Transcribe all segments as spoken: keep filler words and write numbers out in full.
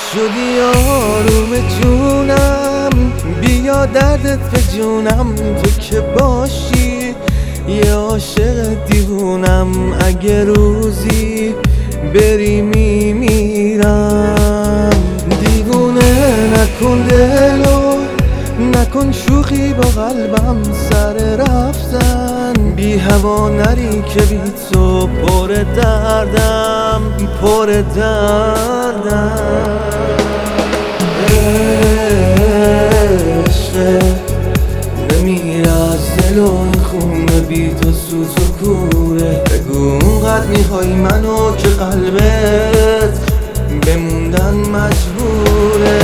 شدی آروم جونم، بیا دردت به جونم. تو که باشی یه عاشق دیوونم، اگه روزی بری میمیرم. دیوونه نکن دلو، نکن شوخی با قلبم، سر رفتن بی هوا نری که بی تو پر دردم، پر دردم. عشق نمیره از دل و این خونه، بی تو سوز و کوره. بگو اونقدر میخوای منو که قلبت بموندن مجبوره.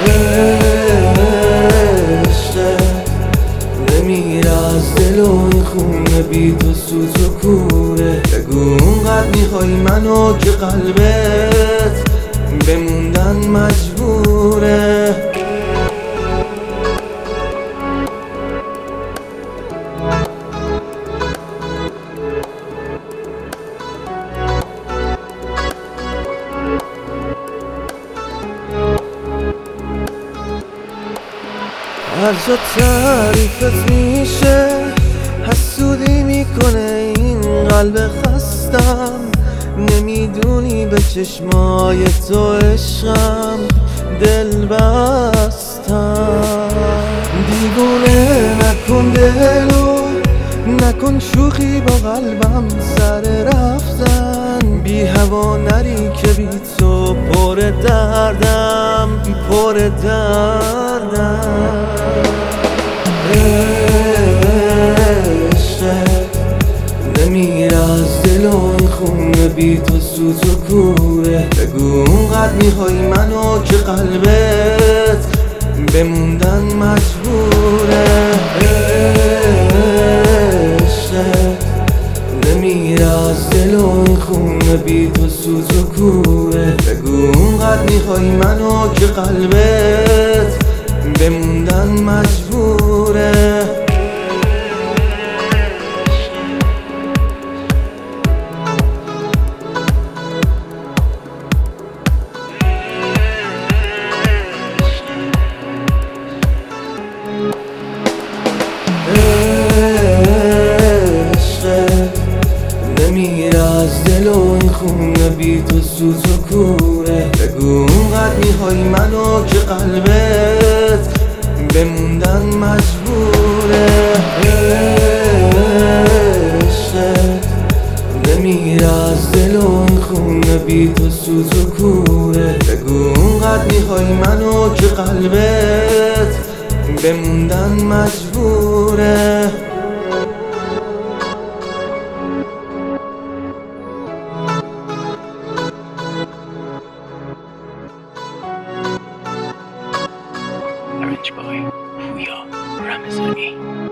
عشق نمیره از دل و این خونه، بی تو سوز و کوره. بگو اونقدر میخوای منو که قلبت بموندن مجبوره. هر جا تعریفت میشه حسودی میکنه این قلب خستم. نمیدونی به چشمای تو عشقم دل بستم. دیوونه نکن دلو، نکن شوخی با قلبم، سر رفتن بی هوا نری که بی تو پر دردم، پر دردم. عشق نمیره از دل و این خونه، بی تو سوز و کوره. بگو اونقدر میخوای منو که قلبت بموندن مجبوره. عشق نمیره از دل و این خونه، بی تو سوز و کوره. بگو اونقدر میخوای منو که قلبت بموندن مجبوره. نمیره از دل و این خونه، بی تو سوز و کوره. بگو اونقدر میخوای منو که قلبت بموندن مجبوره. عشق نمیره از دل و این خونه، بی تو سوز و کوره. بگو اونقدر میخوای منو که قلبت بموندن مجبوره. Arranged by Fuya Ramazani.